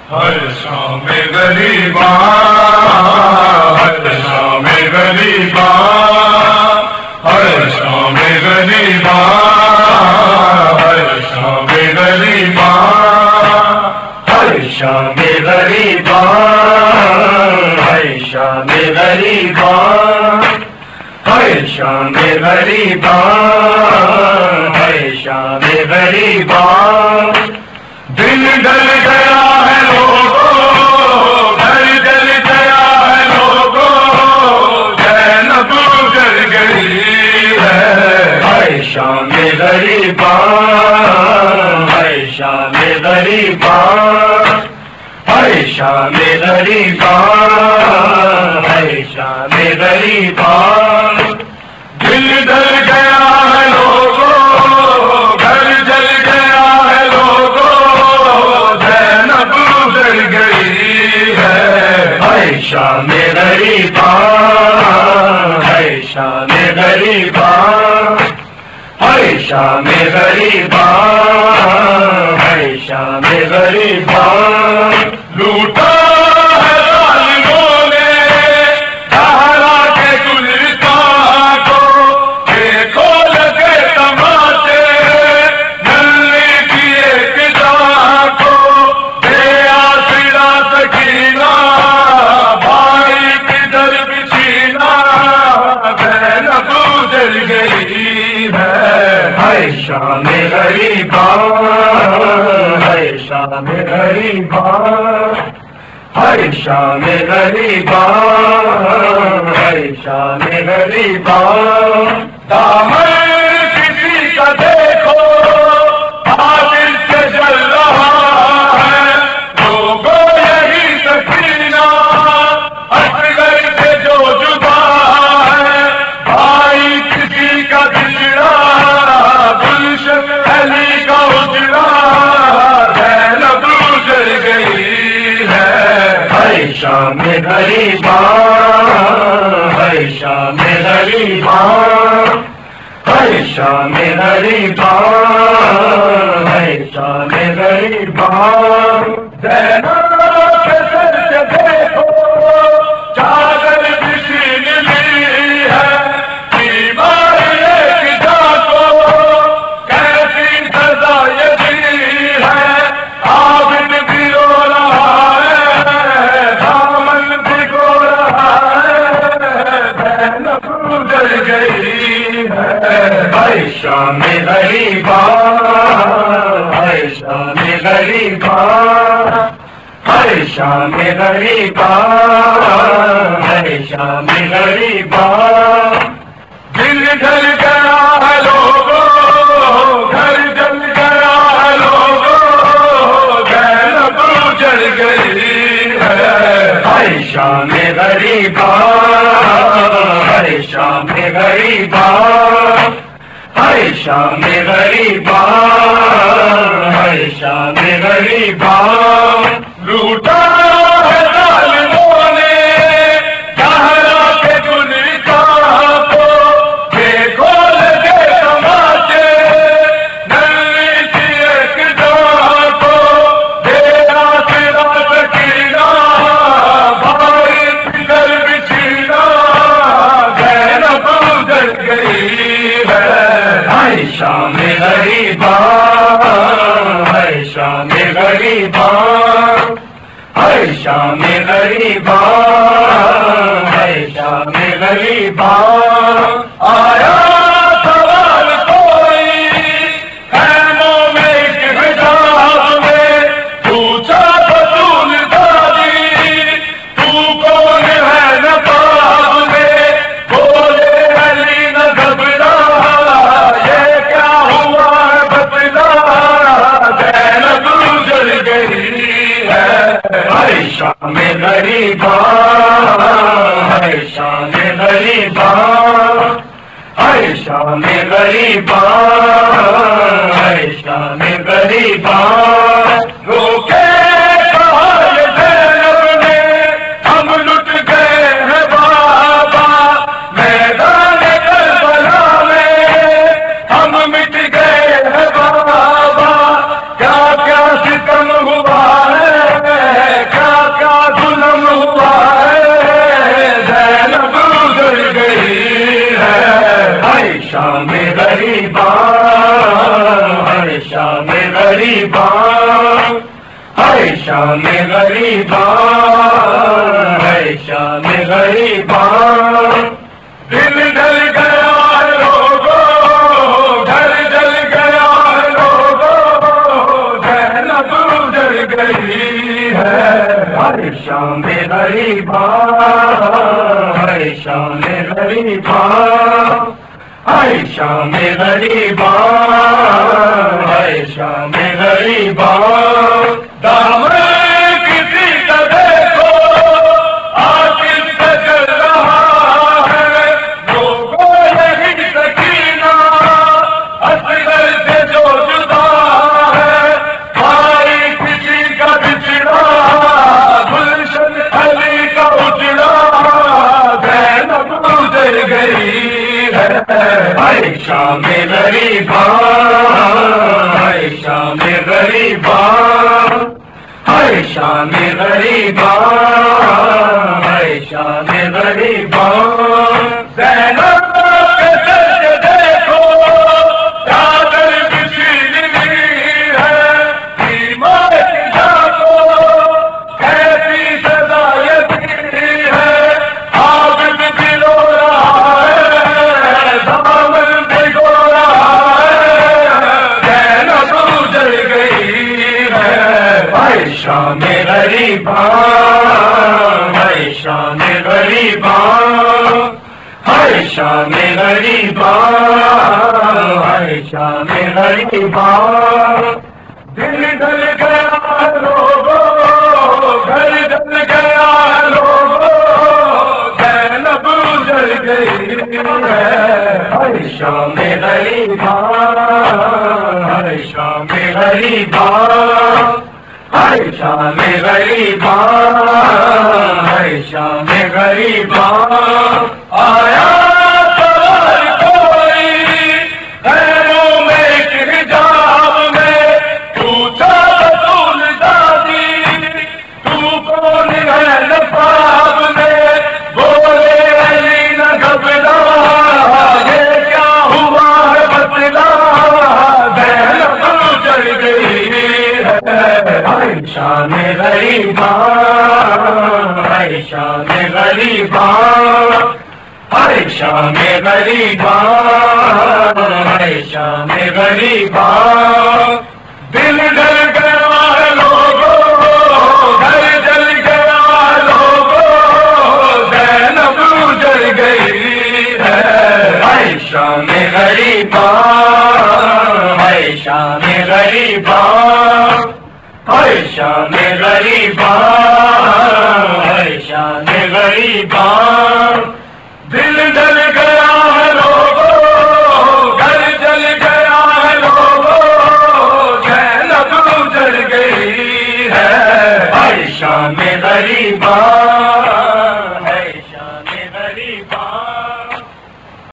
ہر شام غریباں، ہر شام غریباں، ہر شام غریباں، ہر شام غریباں، ہر شام غریباں، ہر شام غریباں، ہر شام غریباں، ہر شام غریباں، دل ڈل گیا ہے لوگوں، گھر جل گیا ہے لوگوں، زینب گزر گئی ہے، ہر شام غریباں، ہر شام غریباں، ہر شام غریباں، ہر شام غریباں، دل ڈل گیا ہے لوگوں، گھر جل گیا ہے لوگوں، زینب گزر گئی ہے، ہر شام غریباں، ہر شام غریباں، ہر شام غریباں، ہر شام غریباں، لوٹا ہے ظالموں نے سہرا کے گلستان کو، دیکھو لگے تماشے ننھی کی ایک جان کو، بے آسرا سکینہ بھائی کدھر بچھینا، زینب گزر گئی ہے، ہر شام غریباں، ہر شام غریباں، ہر شام غریباں، ہر شام غریباں، دامن کسی کا دیکھو عادل سے جل رہا ہے، لوگوں یہی سکینہ اصغر سے جو جدا ہے، بھائی کسی کا بچڑا گلشن علی کا اجڑا، زینب گزر گئی ہے، ہر شام غریباں، ہر شام غریباں، ہر شام غریباں، ہر شام غریباں، زینب کے سر سے دیکھو چادر بچھی ملی ہے، بیمار ایک جان کو کیسی سزا یہ دی ہے، عابد بھی رو رہا ہے، دامن بھگو رہا ہے، زینب گزر گئی ہے، ہر شام غریباں، ہر شام غریباں، ہر شام غریباں، ہر شام غریباں، دل ڈل گیا ہے لوگوں، گھر جل گیا ہے لوگوں، زینب گزر گئی ہے، ہر شام غریباں، ہر شام غریباں، ہر شام غریباں، ہر شام غریباں، لوٹا ہے ظالموں نے سہرا کے گلستان کو، دیکھو لگے تماشے ننھی سی ایک جان کو، بے آسرا سکینہ بھائی کدھر بچھینا، زینب گزر گئی ہے، ہر شام غریباں، ہر شام غریباں، ہر شام غریباں، ہر شام غریباں، آیا سوال کوئی خیموں میں ایک حجاب میں، پوچھا بطول دادی تو کون ہے نقاب میں، بولے علی نہ گھبرا یہ کیا ہوا ہے بتلا، زینب گزر گئی ہے، ہر شام غریباں، ہر شام غریباں، ہر شام غریباں، ہر شام غریباں، روکے کہا یہ زینب نے ہم لٹ گئے ہیں بابا، میدان کربلا میں ہم مٹ گئے ہیں بابا، کیا کیا ستم ہوا ہے شام غریباں، ہر شام غریباں، ہر شام غریباں، ہر شام غریباں، دل جل گیا لوگو، گھر جل گیا لوگو، جہنم جل گئی ہے، ہر شام غریباں، ہر شام غریباں، ہر شام غریباں، ہر شام غریباں، دامن کسی کا دیکھو آتش سے جل رہا ہے، لوگوں یہی سکینہ اصغر سے جو جدا ہے، بھائی کسی کا بچڑا گلشن علی کا اجڑا، زینب گزر گئی ہے، ہر شام غریباں، ہر شام غریباں، ہر شام غریباں، ہر شام غریباں، زینب کے سر سے دیکھو چادر بچھی ہوئی ہے، ایمان کو کیسی سزا یہ دی ہے، عابد بلو رہا ہے، دامن بھگو رہا ہے، زینب جل گئی ہے، ہر شام غریباں، ہر شام غریباں، ہر شام غریباں، ہر شام غریباں، دل جل گیا لوگو، گھر جل گیا لوگو، زینب جل گئی ہے، ہر شام غریباں، ہر شام غریباں، ہر شام غریباں، ہر شام غریباں، آیا سوال کوئی خیموں میں ایک حجاب میں، پوچھا رسول دادی تو کون ہے نصاب میں، بولے علی نہ گھبرا یہ کیا ہوا ہے مسئلہ، زینب جل گئی ہے، ہر شام غریباں، ہر شام غریباں، ہر شام غریباں، ہر شام غریباں، دل جل گیا لوگو، گھر جل گیا لوگو، زینب جل گئی ہے، ہر شام غریباں، ہر شام غریباں، ہر شام غریباں، ہر شام غریباں، دل جل گیا ہے لوگو، گھر جل گیا ہے لوگو، زینب جل گئی ہے، ہر شام غریباں،